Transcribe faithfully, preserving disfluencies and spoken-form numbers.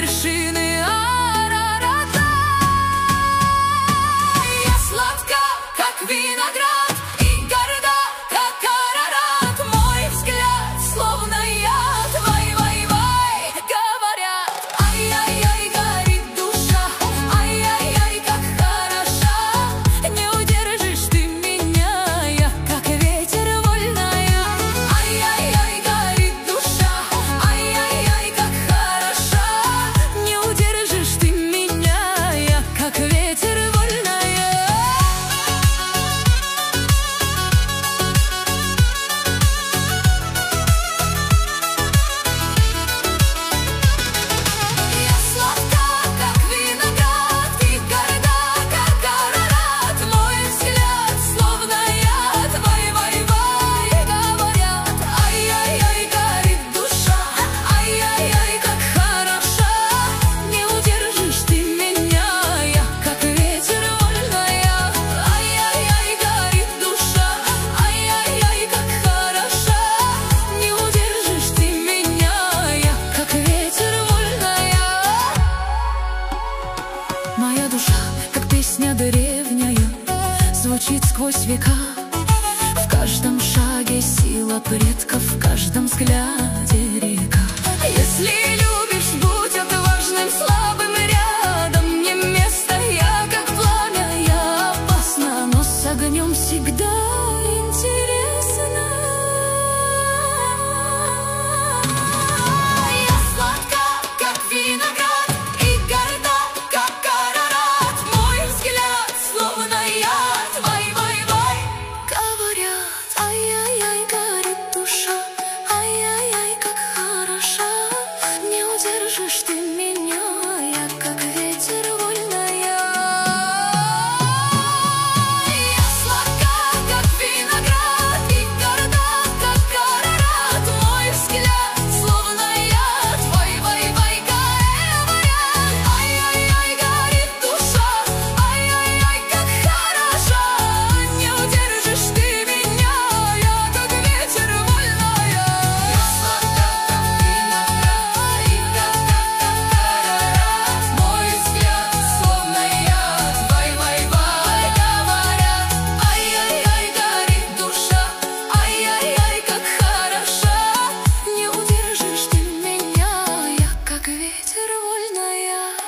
вершины Арарата. Я сладка, как виноград, и горда, как Арарат. Мой взгляд словно яд. Вай-вай-вай, говорят. Ай-яй-яй, горит душа. Ай-яй-яй, как хороша. Не удержишь ты меня, я как ветер вольная. Ай-яй-яй, горит душа. Ай-яй-яй, как хороша. Не удержишь ты меня, я как ветер вольная. Я сладка, как виноград, и горда, как Арарат. Мой взгляд словно яд. Вай-вай-вай, говорят. Ай-яй-яй, горит душа. Ай-яй-яй, как хороша. Не удержишь ты меня, я как ветер вольная. Ай-яй-яй, горит душа. Ай-яй-яй, как хороша. Не удержишь ты меня, я как ветер вольная. Моя душа, как песня древняя, звучит сквозь века. В каждом шаге сила предков, в каждом взгляде река. Если любишь, будь отважным, слабым рядом не место. Я как пламя, я опасна, но с огнем всегда интересно. Я сладка, как виноград, и горда, как Арарат. Мой взгляд словно яд. Вай-вай-вай, говорят. Ай-яй-яй, горит душа. Ай-яй-яй, как хороша. Не удержишь ты меня, я как ветер вольная. Я сладка, как виноград, и горда, как Арарат. Мой взгляд словно яд. Вай-вай-вай, говорят. Ай-яй-яй, горит душа. Ай-яй-яй, как хороша. Не удержишь ты меня, я как ветер вольная. Я сладка, как виноград, и горда, как Арарат. Мой взгляд словно яд. Вай-вай-вай, говорят. Ай-яй-яй, горит душа. Ай-яй-яй, как хороша. Не удержишь ты меня, я как ветер вольная.